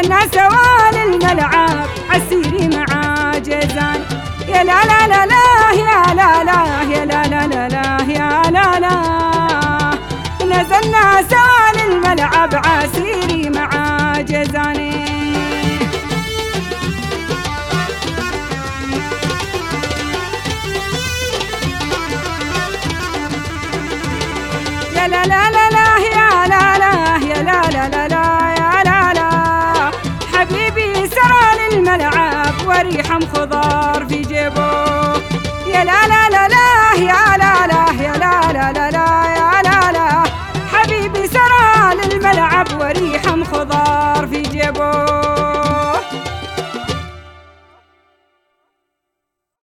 نزلنا سوا للملعب عسيري مع جيزان. يا لا لا لا لا يا لا لا يا لا لا لا لا يا لا لا. نزلنا سوا للملعب عسيري مع جيزاني. يا لا لا لا لا يا لا لا يا لا لا لا لا يا لا لا. حبيبي سرى للملعب وريحم خضار في جيبه. يا لا لا لا لا يا لا لا يا لا لا لا لا يا لا لا. حبيبي سرى للملعب وريحم خضار في جيبه.